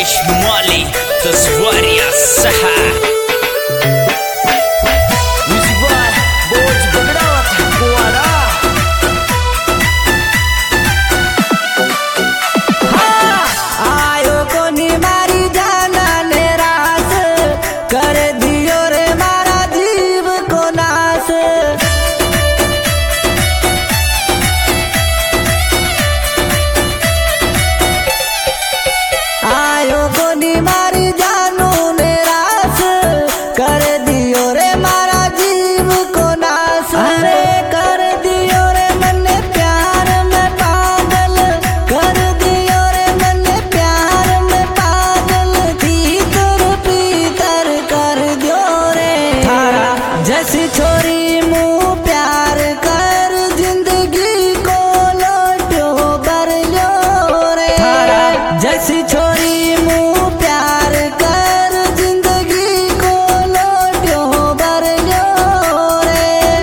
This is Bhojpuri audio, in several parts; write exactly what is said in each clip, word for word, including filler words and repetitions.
Rajesh Mali, the Swaria Saha. Music by Boz Bagrat, Kuara. आयो कोनी मारी जाना निराश कर दियो रे मारा जीव को नाश। आयो कोनी मारी जानू निराश कर दियो रे मारा जीव को नाश। अरे कर दियो रे मन प्यार में पागल कर दियो रे मन प्यार में पागल तीतर पीतर कर दियो रे थारा जैसी छोरी मुँह प्यार कर जिंदगी को लोटो कर लो रे थारा जैसी छोरी मुँह प्यार कर जिंदगी को लोटो कर लो रे।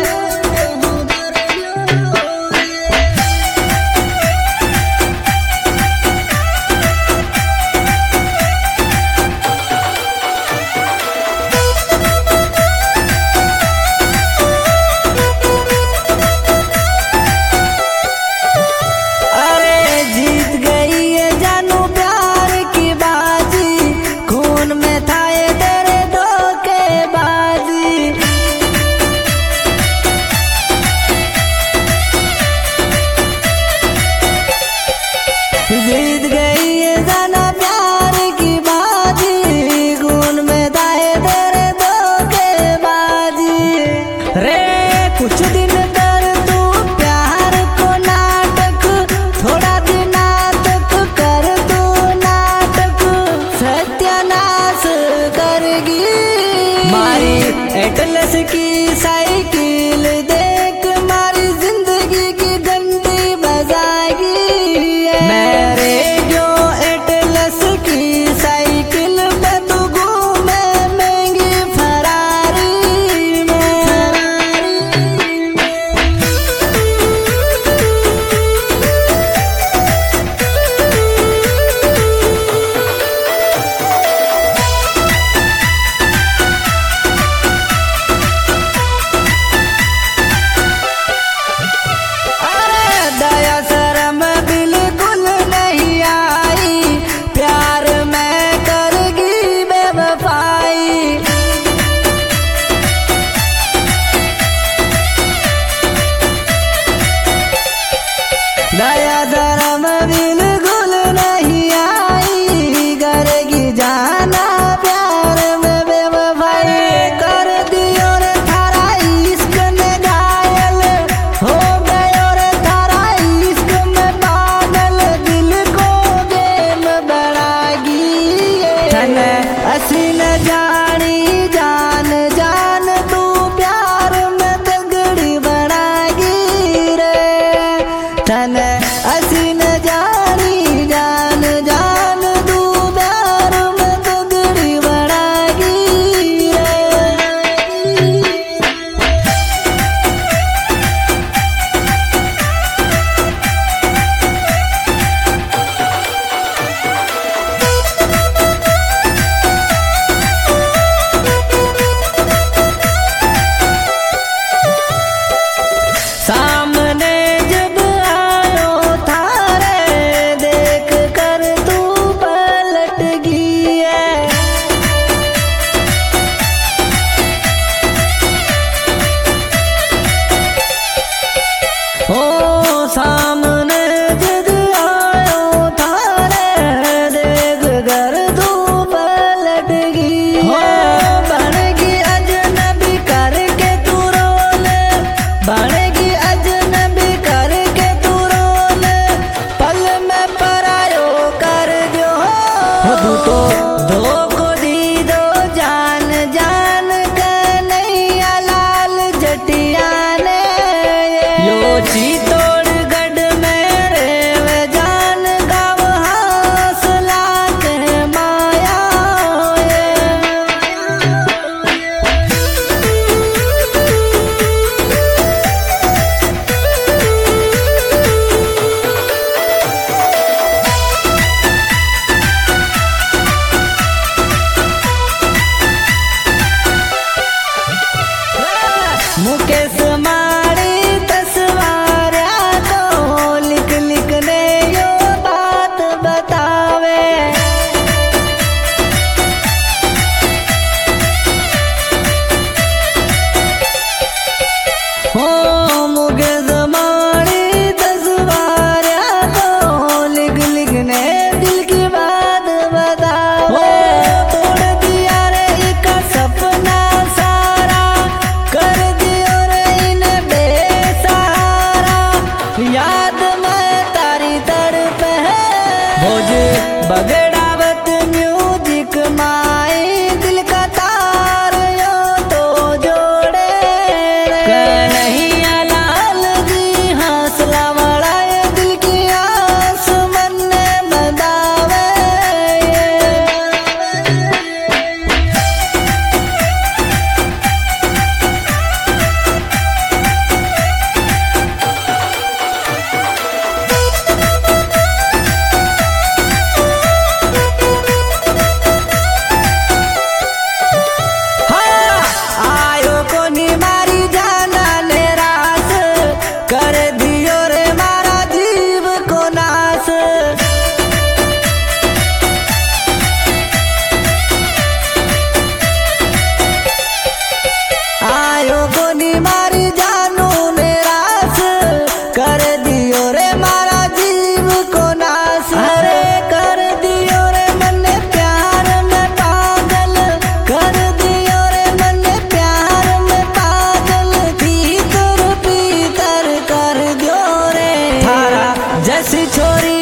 अरे जीत गई है जानू प्यार की बाजी खून में था ये तेरे धोखेबाजी। जीत गई है जाना प्यार की बाजी खून में था ये तेरे धोखेबाजी। रे कुछ दिन कर तू प्यार को नाटक थोड़ा दिन नाटक कर तू नाटक सत्यानाश करेगी मारी एटलस की साइकिल देख मारी जिंदगी की घंटी बजाएगी। मेरे जो एटलस की साइकिल पे तू घूमे महंगी फरारी में। अरे दया शर्म बिल्कुल नहीं आई प्यार में करेगी बेवफाई। दया शर्म बिल्कुल नहीं आई करेगी जाना प्यार में बेवफाई। कर दियो रे थारा इश्क में घायल हो गयो रे थारा इश्क में पागल दिल को गेम बनागी। तने असी न जानी जान जान तू प्यार में तगड़ी बनागी रे। तने असी न जानी जान जान तू प्यार में तगड़ी बनागी रे। सामने जब आयो थारे देख कर तू पलट गई है। ओ सामने जब आयो थारे देख कर तू पलट गई हो। बनेगी अजनबी करके तू रोले बनेगी अजनबी करके तू रोले पल में परायो कर जो हो तू तो दो को दी दो जान जान के नहीं लाल जटिया ने यो ची तोड़ गढ़ याद में तारी तड़प है। भोज बगड़ावत म्यूजिक माई दिल का तार यो तो जोड़े। कन्हैया लाल जी हौसला बढ़ाए दिल की आस मन में बंधावे। जैसी छोरी